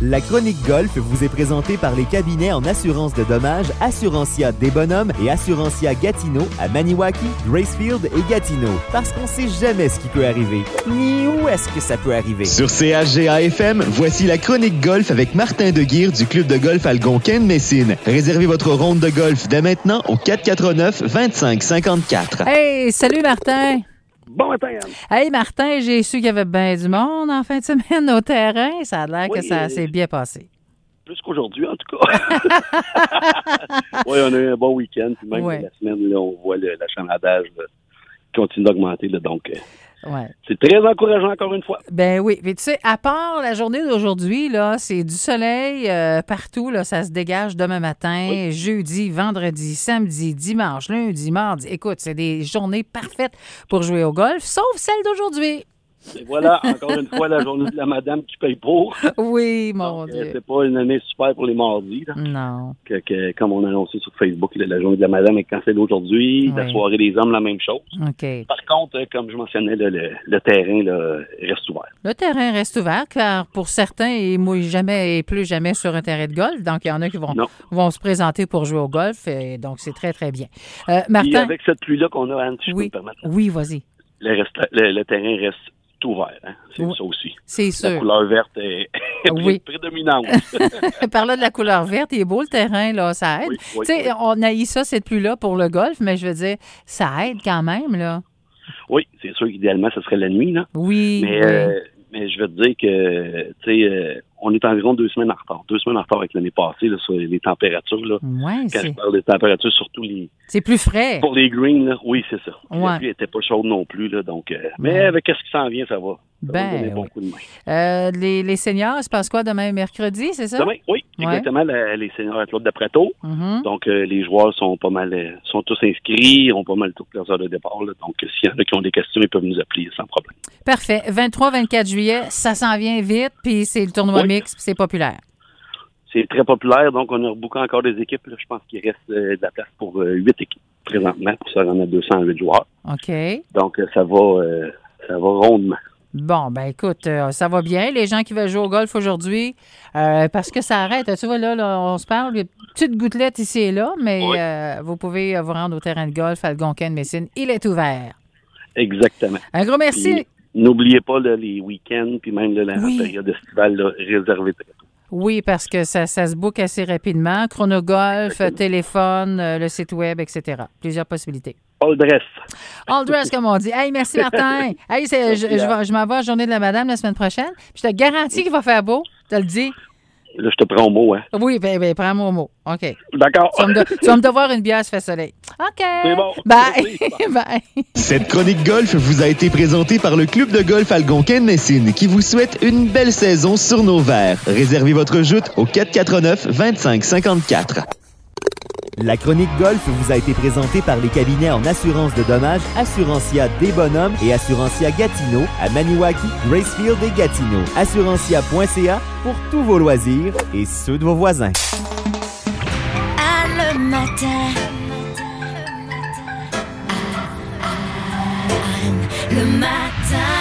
La chronique golf vous est présentée par les cabinets en assurance de dommages Assurantia des Bonhommes et Assurantia Gatineau à Maniwaki, Gracefield et Gatineau. Parce qu'on sait jamais ce qui peut arriver, ni où est-ce que ça peut arriver. Sur CHGA-FM, voici la chronique golf avec Martin Deguire du club de golf Algonquin-Messine. Réservez votre ronde de golf dès maintenant au 449-2554. Hey, salut Martin! Bon matin, Anne. Hey Martin, j'ai su qu'il y avait bien du monde en fin de semaine au terrain. Ça a l'air que ça s'est bien passé. Plus qu'aujourd'hui, en tout cas. Oui, on a eu un bon week-end. Puis même la semaine, là, on voit l'achalandage continue d'augmenter. Là, donc, c'est très encourageant encore une fois. Ben oui. Puis tu sais, à part la journée d'aujourd'hui, là, c'est du soleil partout. Là, ça se dégage demain matin, jeudi, vendredi, samedi, dimanche, lundi, mardi. Écoute, c'est des journées parfaites pour jouer au golf, sauf celle d'aujourd'hui. Et voilà, encore une fois, la journée de la madame qui paye pour. Oui, mon Dieu. C'est pas une année super pour les mardis. Là. Non. Comme on a annoncé sur Facebook, la journée de la madame est cancellée aujourd'hui. La soirée des hommes, la même chose. OK. Par contre, comme je mentionnais, le terrain là, reste ouvert. Le terrain reste ouvert, car pour certains, il mouille jamais et pleut jamais sur un terrain de golf. Donc, il y en a qui vont se présenter pour jouer au golf. Et donc, c'est très, très bien. Martin. Et avec cette pluie-là qu'on a, Anne, si je peux me permettre. Oui, vas-y. Le terrain reste ouvert, hein? C'est ça aussi. C'est sûr. La couleur verte est prédominante. Par là de la couleur verte, il est beau le terrain, là, ça aide. Tu sais, on haït ça, cette pluie-là, pour le golf, mais je veux dire, ça aide quand même, là. Oui, c'est sûr qu'idéalement, ce serait la nuit, là. Oui. Mais je veux te dire que, tu sais, on est environ 2 semaines en retard. 2 semaines en retard avec l'année passée, là, sur les températures, là. Ouais, quand je parle des températures, surtout c'est plus frais. Pour les greens, là, oui, c'est ça. Ouais. La pluie n'était pas chaude non plus, là, donc... mais avec ce qui s'en vient, ça va. Ça va donner bon coup de main. Les seniors, se passe quoi demain, mercredi, c'est ça? Demain, oui, exactement. Les seniors à Claude de Prato. Mm-hmm. Donc, les joueurs sont tous inscrits, ont pas mal toutes leurs heures de départ. Là. Donc, s'il y en a qui ont des questions, ils peuvent nous appeler sans problème. Parfait. 23-24 juillet, ça s'en vient vite, puis c'est le tournoi mix, puis c'est populaire. C'est très populaire, donc on a rebooké encore des équipes. Là. Je pense qu'il reste de la place pour 8 équipes présentement, pour ça on a 208 joueurs. OK. Donc, ça va rondement. Bon, ben écoute, ça va bien. Les gens qui veulent jouer au golf aujourd'hui, parce que ça arrête. Tu vois, là on se parle, il y a une petite gouttelette ici et là, mais vous pouvez vous rendre au terrain de golf Algonquin-Messine. Il est ouvert. Exactement. Un gros merci. Puis, n'oubliez pas là, les week-ends, puis même la période estivale là, réservée très tôt. Oui, parce que ça se book assez rapidement. Chronogolf, téléphone, le site web, etc. Plusieurs possibilités. All dress. All dress, comme on dit. Hey, merci Martin. Hey, je m'en vais à la journée de la madame la semaine prochaine. Je te garantis qu'il va faire beau. Je te le dis. Là, je te prends au mot, hein? Oui, ben prends-moi au mot. OK. D'accord. Tu vas me devoir une bière, ça fait soleil. OK. C'est bon. Bye. Bye. Cette chronique golf vous a été présentée par le club de golf Algonquin-Messine qui vous souhaite une belle saison sur nos verres. Réservez votre joute au 449-2554. La chronique golf vous a été présentée par les cabinets en assurance de dommages Assurantia des Bonhommes et Assurantia Gatineau à Maniwaki, Gracefield et Gatineau. Assurantia.ca pour tous vos loisirs et ceux de vos voisins. Le matin. Le matin.